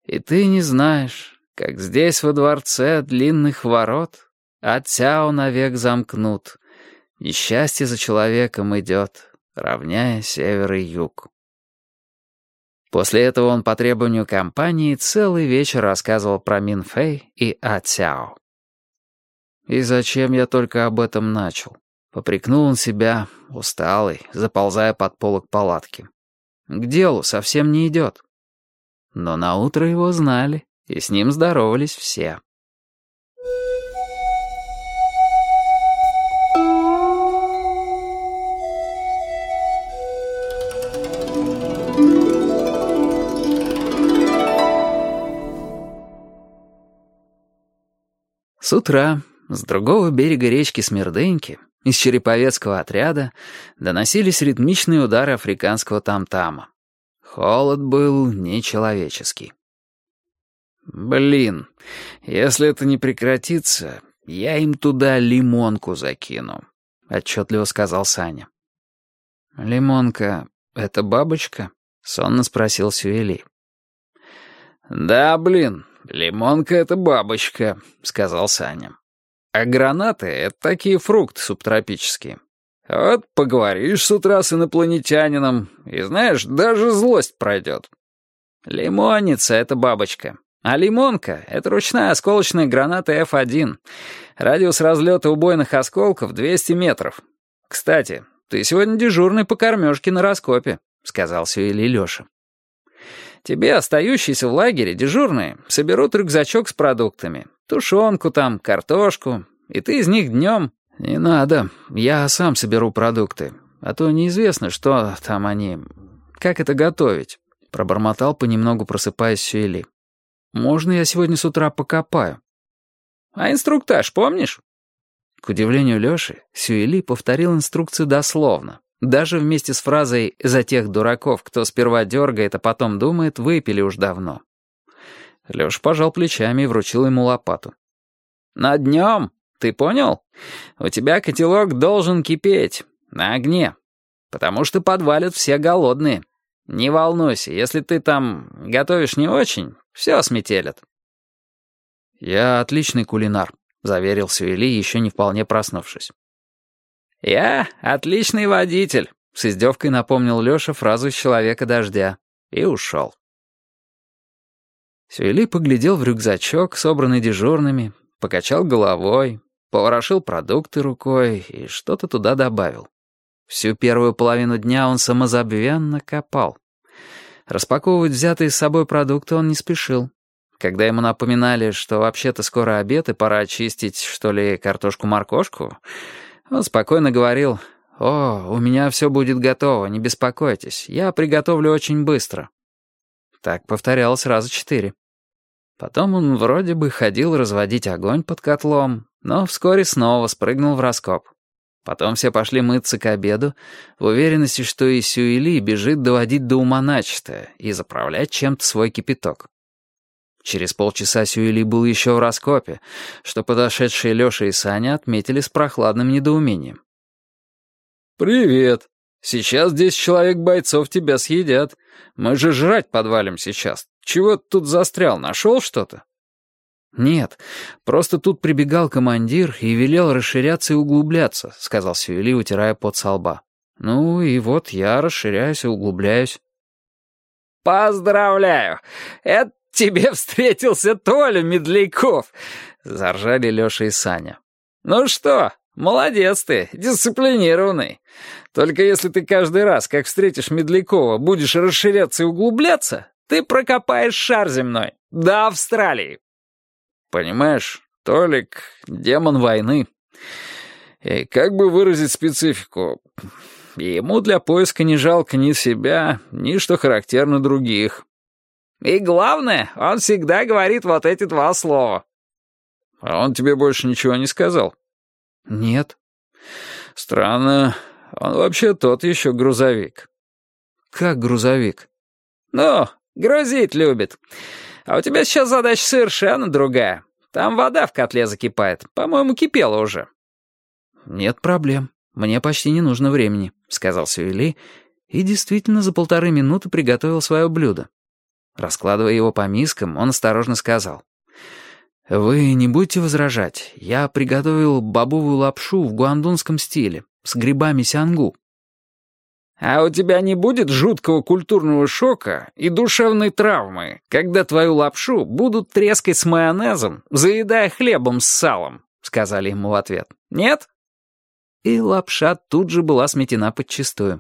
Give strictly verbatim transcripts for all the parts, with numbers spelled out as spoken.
И ты не знаешь, как здесь во дворце длинных ворот от Цяо навек замкнут, и счастье за человеком идет, равняя север и юг. После этого он по требованию компании целый вечер рассказывал про Мин Фэй и А Цяо. И зачем я только об этом начал? Попрекнул он себя, усталый, заползая под полог палатки. К делу совсем не идет. Но наутро его знали, и с ним здоровались все. С утра с другого берега речки Смердыньки, из череповецкого отряда, доносились ритмичные удары африканского там-тама. Холод был нечеловеческий. «Блин, если это не прекратится, я им туда лимонку закину», — отчетливо сказал Саня. «Лимонка — это бабочка?» — сонно спросил Сюэли. «Да, блин, лимонка — это бабочка», — сказал Саня. «А гранаты — это такие фрукты субтропические. Вот поговоришь с утра с инопланетянином, и, знаешь, даже злость пройдет. Лимонница — это бабочка, а лимонка — это ручная осколочная граната эф один. Радиус разлета убойных осколков двести метров. Кстати, ты сегодня дежурный по кормежке на раскопе», — сказал Сюэли Лёша. «Тебе, остающиеся в лагере, дежурные, соберут рюкзачок с продуктами. Тушенку там, картошку, и ты из них днем...» «Не надо, я сам соберу продукты, а то неизвестно, что там они... Как это готовить?» — пробормотал, понемногу просыпаясь Сюэли. «Можно я сегодня с утра покопаю?» «А инструктаж помнишь?» К удивлению Лёши, Сюэли повторил инструкцию дословно. Даже вместе с фразой «за тех дураков, кто сперва дергает, а потом думает, выпили уж давно». Лёша пожал плечами и вручил ему лопату. «На днем, ты понял? У тебя котелок должен кипеть, на огне, потому что подвалят все голодные. Не волнуйся, если ты там готовишь не очень, все сметелят». «Я отличный кулинар», — заверил Сюэли, еще не вполне проснувшись. «Я отличный водитель», — с издевкой напомнил Лёша фразу из «Человека-дождя» и ушел. Сюэли поглядел в рюкзачок, собранный дежурными, покачал головой, поворошил продукты рукой и что-то туда добавил. Всю первую половину дня он самозабвенно копал. Распаковывать взятые с собой продукты он не спешил. Когда ему напоминали, что вообще-то скоро обед и пора очистить, что ли, картошку-моркошку, он спокойно говорил: «О, у меня все будет готово, не беспокойтесь, я приготовлю очень быстро». Так повторялось раза четыре. Потом он вроде бы ходил разводить огонь под котлом, но вскоре снова спрыгнул в раскоп. Потом все пошли мыться к обеду, в уверенности, что и Сюэли бежит доводить до ума начатое и заправлять чем-то свой кипяток. Через полчаса Сюэли был еще в раскопе, что подошедшие Леша и Саня отметили с прохладным недоумением. «Привет. Сейчас десять человек бойцов тебя съедят. Мы же жрать подвалим сейчас. Чего ты тут застрял, нашел что-то?» «Нет, просто тут прибегал командир и велел расширяться и углубляться», — сказал Сюэли, утирая пот со лба. «Ну и вот я расширяюсь и углубляюсь». «Поздравляю! Это тебе встретился Толя Медляков!» — заржали Леша и Саня. «Ну что, молодец ты, дисциплинированный. Только если ты каждый раз, как встретишь Медлякова, будешь расширяться и углубляться, ты прокопаешь шар земной до Австралии». «Понимаешь, Толик — демон войны. И как бы выразить специфику? Ему для поиска не жалко ни себя, ни, что характерно, других. И главное, он всегда говорит вот эти два слова». «А он тебе больше ничего не сказал?» «Нет». «Странно. Он вообще тот еще грузовик». «Как грузовик?» «Ну, грузить любит. А у тебя сейчас задача совершенно другая. Там вода в котле закипает. По-моему, кипела уже». «Нет проблем. Мне почти не нужно времени», — сказал Сюэли, и действительно за полторы минуты приготовил свое блюдо. Раскладывая его по мискам, он осторожно сказал. «Вы не будете возражать? Я приготовил бобовую лапшу в гуандунском стиле, с грибами сянгу». «А у тебя не будет жуткого культурного шока и душевной травмы, когда твою лапшу будут трескать с майонезом, заедая хлебом с салом?» — сказали ему в ответ. «Нет?» И лапша тут же была сметена подчистую.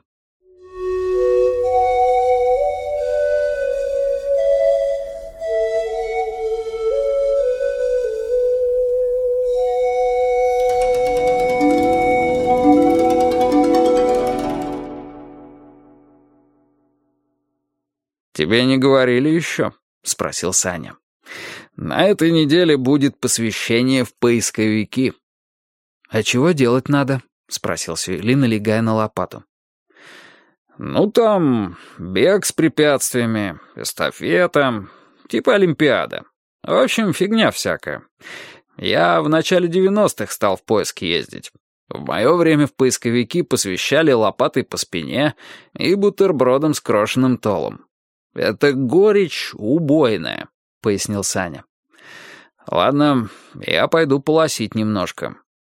«Тебе не говорили еще?» — спросил Саня. «На этой неделе будет посвящение в поисковики». «А чего делать надо?» — спросил Сюэли, налегая на лопату. «Ну, там бег с препятствиями, эстафета, типа олимпиада. В общем, фигня всякая. Я в начале девяностых стал в поиск ездить. В мое время в поисковики посвящали лопатой по спине и бутербродом с крошенным толом. Это горечь убойная», — пояснил Саня. «Ладно, я пойду полосить немножко.